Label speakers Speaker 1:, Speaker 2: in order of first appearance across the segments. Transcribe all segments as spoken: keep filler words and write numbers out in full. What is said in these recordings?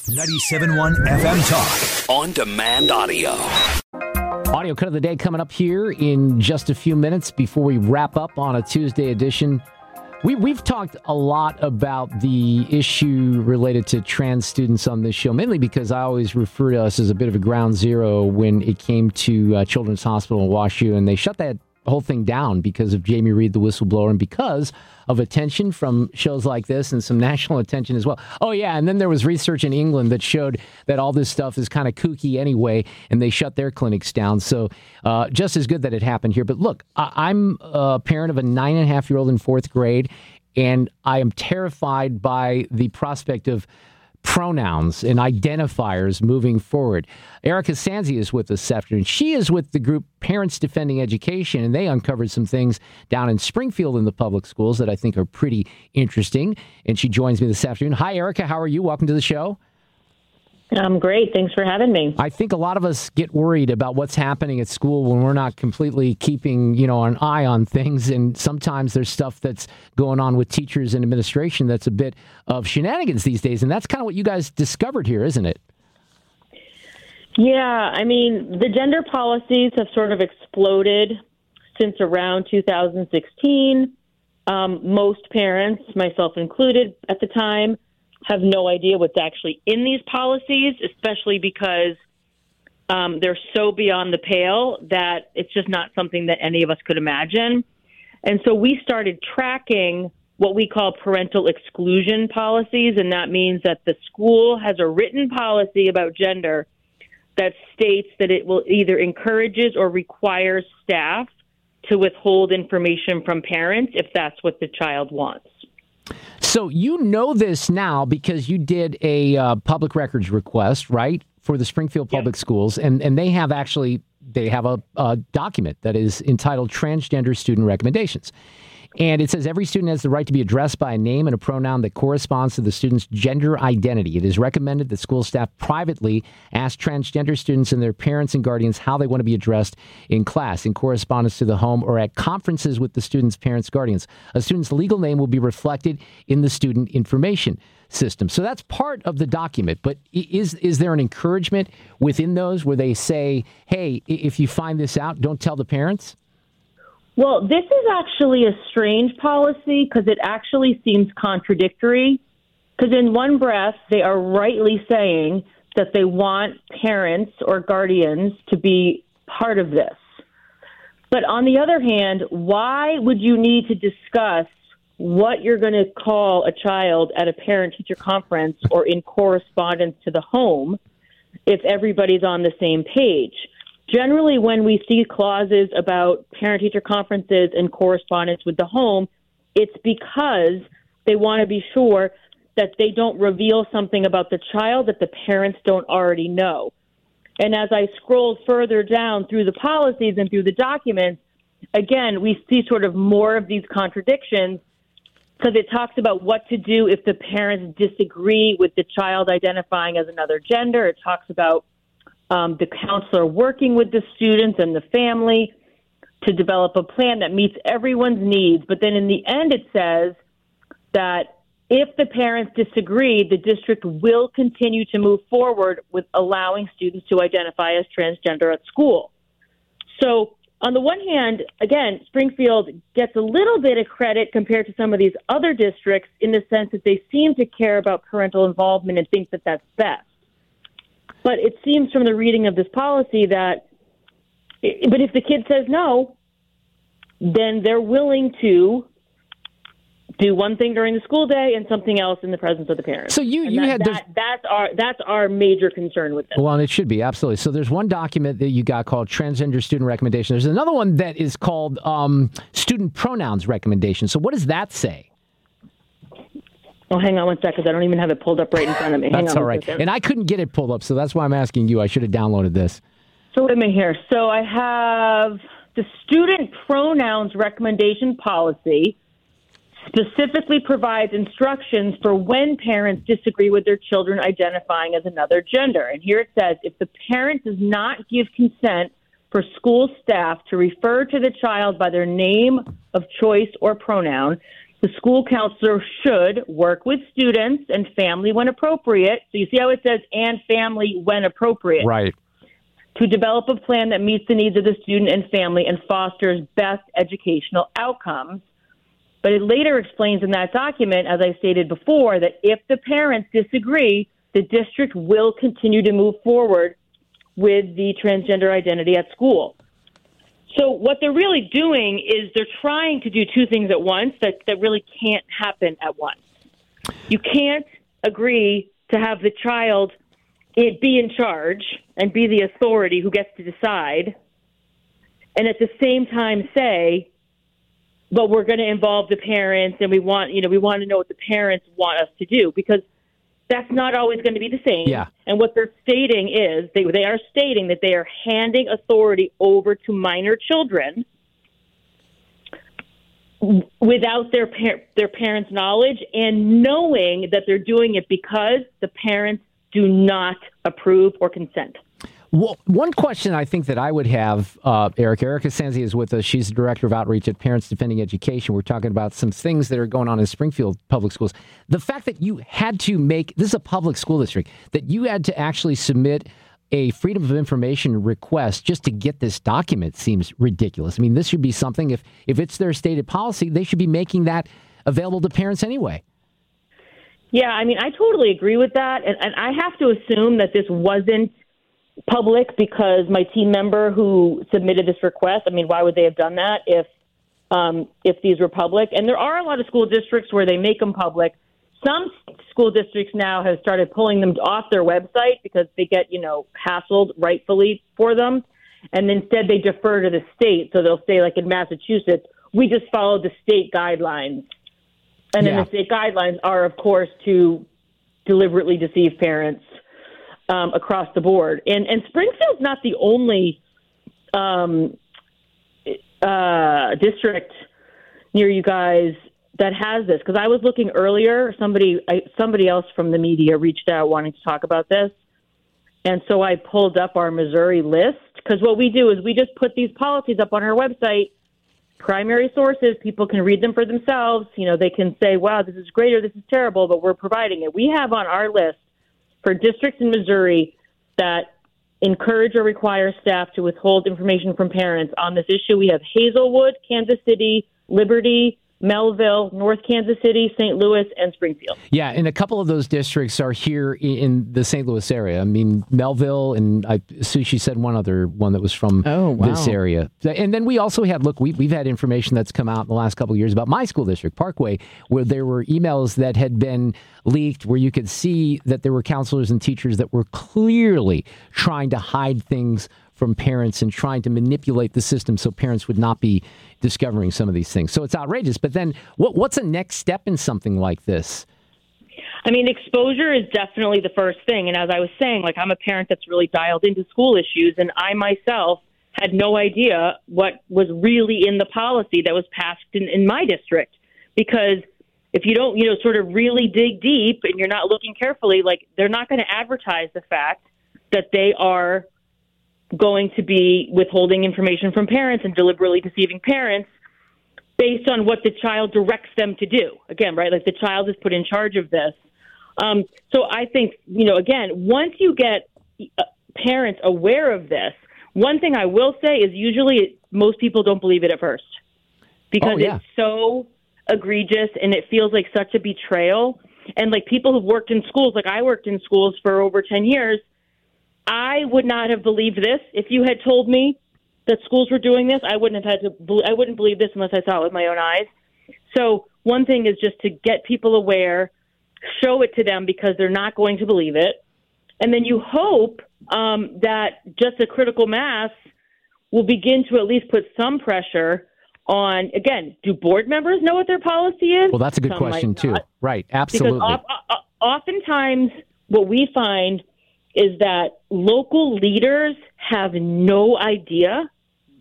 Speaker 1: ninety-seven point one F M Talk. On demand audio.
Speaker 2: Audio cut of the day coming up here in just a few minutes before we wrap up on a Tuesday edition. We, we've talked a lot about the issue related to trans students on this show, mainly because I always refer to us as a bit of a ground zero when it came to uh, Children's Hospital in WashU, and they shut that whole thing down because of Jamie Reed, the whistleblower, and because of attention from shows like this and some national attention as well. Oh, yeah, and then there was research in England that showed that all this stuff is kind of kooky anyway, and they shut their clinics down. So uh, just as good that it happened here. But look, I- I'm a parent of a nine-and-a-half-year-old in fourth grade, and I am terrified by the prospect of pronouns and identifiers moving forward. Erica Sanzi is with us this afternoon. She is with the group Parents Defending Education, and they uncovered some things down in Springfield in the public schools that I think are pretty interesting. And she joins me this afternoon. Hi, Erica. How are you? Welcome to the show.
Speaker 3: I'm great. Thanks for having me.
Speaker 2: I think a lot of us get worried about what's happening at school when we're not completely keeping, you know, an eye on things. And sometimes there's stuff that's going on with teachers and administration that's a bit of shenanigans these days. And that's kind of what you guys discovered here, isn't it?
Speaker 3: Yeah, I mean, the gender policies have sort of exploded since around two thousand sixteen. Um, most parents, myself included at the time, have no idea what's actually in these policies, especially because um, they're so beyond the pale that it's just not something that any of us could imagine. And so we started tracking what we call parental exclusion policies, and that means that the school has a written policy about gender that states that it will either encourages or requires staff to withhold information from parents if that's what the child wants.
Speaker 2: So you know this now because you did a uh, public records request, right, for the Springfield Public
Speaker 3: Yep.
Speaker 2: Schools, and, and they have actually they have a, a document that is entitled Transgender Student Recommendations. And it says every student has the right to be addressed by a name and a pronoun that corresponds to the student's gender identity. It is recommended that school staff privately ask transgender students and their parents and guardians how they want to be addressed in class, in correspondence to the home, or at conferences with the student's parents, guardians. A student's legal name will be reflected in the student information system. So that's part of the document. But is is there an encouragement within those where they say, hey, if you find this out, don't tell the parents?
Speaker 3: Well, this is actually a strange policy because it actually seems contradictory. Because in one breath, they are rightly saying that they want parents or guardians to be part of this. But on the other hand, why would you need to discuss what you're going to call a child at a parent-teacher conference or in correspondence to the home if everybody's on the same page? Generally, when we see clauses about parent-teacher conferences and correspondence with the home, it's because they want to be sure that they don't reveal something about the child that the parents don't already know. And as I scrolled further down through the policies and through the documents, again, we see sort of more of these contradictions because it talks about what to do if the parents disagree with the child identifying as another gender. It talks about Um, the counselor working with the students and the family to develop a plan that meets everyone's needs. But then in the end, it says that if the parents disagree, the district will continue to move forward with allowing students to identify as transgender at school. So on the one hand, again, Springfield gets a little bit of credit compared to some of these other districts in the sense that they seem to care about parental involvement and think that that's best. But it seems from the reading of this policy that, but if the kid says no, then they're willing to do one thing during the school day and something else in the presence of the parents.
Speaker 2: So you,
Speaker 3: and
Speaker 2: you
Speaker 3: that,
Speaker 2: had
Speaker 3: that, that's our that's our major concern with this.
Speaker 2: Well, and it should be, absolutely. So there's one document that you got called Transgender Student Recommendation. There's another one that is called um, Student Pronouns Recommendation. So what does that say?
Speaker 3: Oh, hang on one second, because I don't even have it pulled up right in front of me. Hang
Speaker 2: That's
Speaker 3: on
Speaker 2: all right. And I couldn't get it pulled up, so that's why I'm asking you. I should have downloaded this.
Speaker 3: So wait a minute here. So I have the Student Pronouns Recommendation Policy specifically provides instructions for when parents disagree with their children identifying as another gender. And here it says, if the parent does not give consent for school staff to refer to the child by their name of choice or pronoun, The school counselor should work with students and family when appropriate. So you see how it says, and family when appropriate.
Speaker 2: Right.
Speaker 3: To develop a plan that meets the needs of the student and family and fosters best educational outcomes. But it later explains in that document, as I stated before, that if the parents disagree, the district will continue to move forward with the transgender identity at school. So what they're really doing is they're trying to do two things at once that, that really can't happen at once. You can't agree to have the child it be in charge and be the authority who gets to decide, and at the same time say, but we're going to involve the parents and we want, you know, we want to know what the parents want us to do, because that's not always going to be the same.
Speaker 2: Yeah.
Speaker 3: And what they're stating is they they are stating that they are handing authority over to minor children without their par- their parents' knowledge, and knowing that they're doing it because the parents do not approve or consent.
Speaker 2: Well, one question I think that I would have, uh, Eric, Erica Sanzi is with us. She's the Director of Outreach at Parents Defending Education. We're talking about some things that are going on in Springfield Public Schools. The fact that you had to make, this is a public school district, that you had to actually submit a Freedom of Information request just to get this document seems ridiculous. I mean, this should be something, if, if it's their stated policy, they should be making that available to parents anyway.
Speaker 3: Yeah, I mean, I totally agree with that. And, and I have to assume that this wasn't public because my team member who submitted this request, I mean, why would they have done that if um, if these were public? And there are a lot of school districts where they make them public. Some school districts now have started pulling them off their website because they get, you know, hassled rightfully for them. And instead they defer to the state. So they'll say, like in Massachusetts, we just followed the state guidelines. And then
Speaker 2: Yeah.
Speaker 3: the state guidelines are, of course, to deliberately deceive parents um, across the board. And, and Springfield's not the only um, uh, district near you guys that has this. Because I was looking earlier, somebody I, somebody else from the media reached out wanting to talk about this. And so I pulled up our Missouri list. Because what we do is we just put these policies up on our website. Primary sources, people can read them for themselves. You know, they can say, wow, this is great or this is terrible, but we're providing it. We have on our list for districts in Missouri that encourage or require staff to withhold information from parents on this issue. We have Hazelwood, Kansas City, Liberty, Melville, North Kansas City, Saint Louis, and Springfield.
Speaker 2: Yeah, and a couple of those districts are here in the Saint Louis area. I mean, Melville, and I, Sushi said one other one that was from
Speaker 4: oh, wow.
Speaker 2: this area. And then we also had, look, we, we've had information that's come out in the last couple of years about my school district, Parkway, where there were emails that had been leaked where you could see that there were counselors and teachers that were clearly trying to hide things from parents and trying to manipulate the system so parents would not be discovering some of these things. So it's outrageous. But then what, what's a next step in something like this?
Speaker 3: I mean, exposure is definitely the first thing. And as I was saying, like, I'm a parent that's really dialed into school issues, and I myself had no idea what was really in the policy that was passed in, in my district. Because if you don't, you know, sort of really dig deep and you're not looking carefully, like, they're not going to advertise the fact that they are going to be withholding information from parents and deliberately deceiving parents based on what the child directs them to do. Again, right, like the child is put in charge of this. Um, so I think, you know, again, once you get uh, parents aware of this, one thing I will say is usually it, most people don't believe it at first because
Speaker 2: oh, yeah.
Speaker 3: it's so egregious and it feels like such a betrayal. And like people who've worked in schools, like I worked in schools for over ten years, I would not have believed this if you had told me that schools were doing this. I wouldn't have had to. I wouldn't believe this unless I saw it with my own eyes. So one thing is just to get people aware, show it to them because they're not going to believe it, and then you hope um, that just a critical mass will begin to at least put some pressure on. Again, do board members know what their policy is?
Speaker 2: Well, that's a good
Speaker 3: Some
Speaker 2: question too. Right? Absolutely.
Speaker 3: Because of, oftentimes, what we find is that local leaders have no idea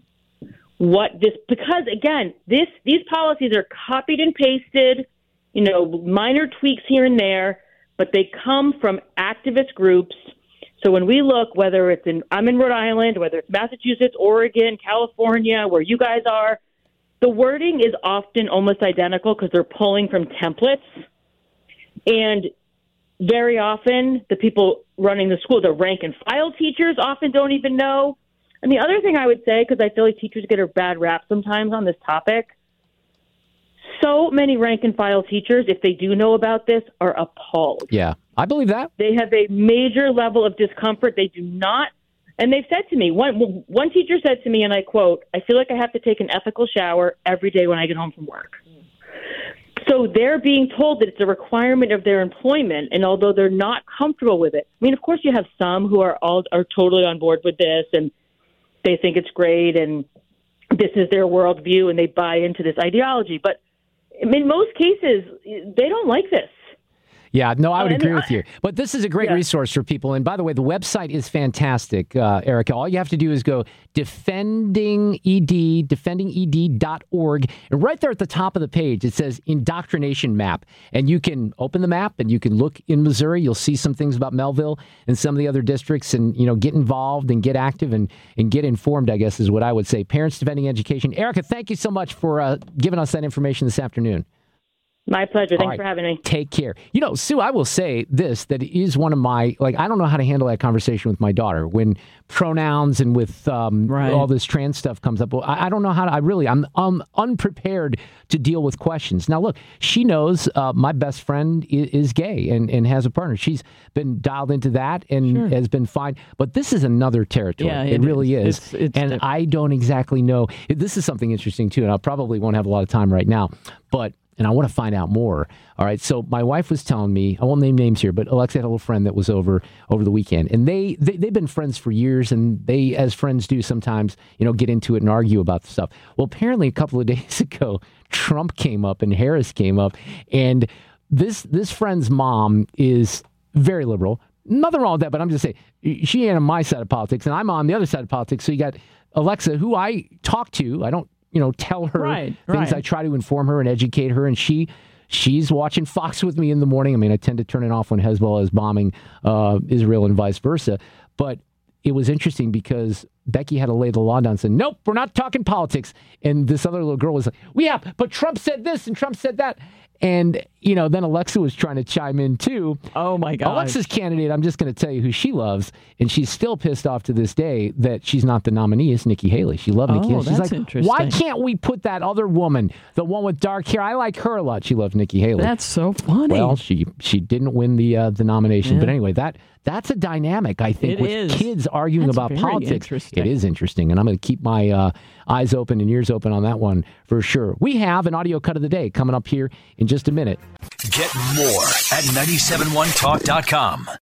Speaker 3: what this, because again, this, these policies are copied and pasted, you know, minor tweaks here and there, but they come from activist groups. So when we look, whether it's in, I'm in Rhode Island, whether it's Massachusetts, Oregon, California, where you guys are, the wording is often almost identical because they're pulling from templates. And very often, the people running the school, the rank and file teachers often don't even know. And the other thing I would say, because I feel like teachers get a bad rap sometimes on this topic, so many rank and file teachers, if they do know about this, are appalled.
Speaker 2: Yeah, I believe that.
Speaker 3: They have a major level of discomfort. They do not. And they've said to me, one, one teacher said to me, and I quote, I feel like I have to take an ethical shower every day when I get home from work. So they're being told that it's a requirement of their employment, and although they're not comfortable with it, I mean, of course you have some who are all are totally on board with this, and they think it's great, and this is their worldview, and they buy into this ideology. But in most cases, they don't like this.
Speaker 2: Yeah, no, I would
Speaker 3: I
Speaker 2: agree
Speaker 3: mean,
Speaker 2: with you. But this is a great
Speaker 3: yeah.
Speaker 2: resource for people. And by the way, the website is fantastic, uh, Erica. All you have to do is go defending E D, defending E D dot org. And right there at the top of the page, it says indoctrination map. And you can open the map and you can look in Missouri. You'll see some things about Melville and some of the other districts and, you know, get involved and get active and, and get informed, I guess, is what I would say. Parents Defending Education. Erica, thank you so much for uh, giving us that information this afternoon.
Speaker 3: My pleasure. Thanks
Speaker 2: right.
Speaker 3: for having me.
Speaker 2: Take care. You know, Sue, I will say this, that it is one of my, like, I don't know how to handle that conversation with my daughter when pronouns and with um,
Speaker 4: right. all
Speaker 2: this trans stuff comes up. Well, I, I don't know how to, I really, I'm, I'm unprepared to deal with questions. Now, look, she knows uh, my best friend is, is gay and, and has a partner. She's been dialed into that and
Speaker 4: sure.
Speaker 2: has been fine. But this is another territory.
Speaker 4: Yeah,
Speaker 2: it,
Speaker 4: it
Speaker 2: really is.
Speaker 4: is. It's, it's
Speaker 2: and
Speaker 4: different.
Speaker 2: I don't exactly know. This is something interesting, too, and I probably won't have a lot of time right now. But and I want to find out more. All right. So my wife was telling me, I won't name names here, but Alexa had a little friend that was over over the weekend. And they, they, they've been friends for years. And they, as friends do sometimes, you know, get into it and argue about the stuff. Well, apparently a couple of days ago, Trump came up and Harris came up. And this this friend's mom is very liberal. Nothing wrong with that, but I'm just saying, she ain't on my side of politics, and I'm on the other side of politics. So you got Alexa, who I talk to. I don't, you know, tell her
Speaker 4: right,
Speaker 2: things.
Speaker 4: right.
Speaker 2: I try to inform her and educate her, and she she's watching Fox with me in the morning. I mean, I tend to turn it off when Hezbollah is bombing uh, Israel and vice versa. But it was interesting because Becky had to lay the law down and say, nope, we're not talking politics. And this other little girl was like, we have, but Trump said this and Trump said that. And, you know, then Alexa was trying to chime in, too.
Speaker 4: Oh, my God.
Speaker 2: Alexa's candidate, I'm just going to tell you who she loves. And she's still pissed off to this day that she's not the nominee. It's Nikki Haley. She loved Nikki
Speaker 4: oh,
Speaker 2: Haley. She's
Speaker 4: that's
Speaker 2: like,
Speaker 4: interesting.
Speaker 2: why can't we put that other woman, the one with dark hair? I like her a lot. She loved Nikki Haley.
Speaker 4: That's so funny.
Speaker 2: Well, she she didn't win the uh, the nomination.
Speaker 4: Yeah.
Speaker 2: But anyway, that that's a dynamic, I think,
Speaker 4: it
Speaker 2: with
Speaker 4: is.
Speaker 2: kids arguing
Speaker 4: That's
Speaker 2: about
Speaker 4: very
Speaker 2: politics.
Speaker 4: interesting.
Speaker 2: It is interesting. And I'm going to keep my uh, eyes open and ears open on that one for sure. We have an audio cut of the day coming up here in just a minute.
Speaker 1: Get more at nine seven one talk dot com.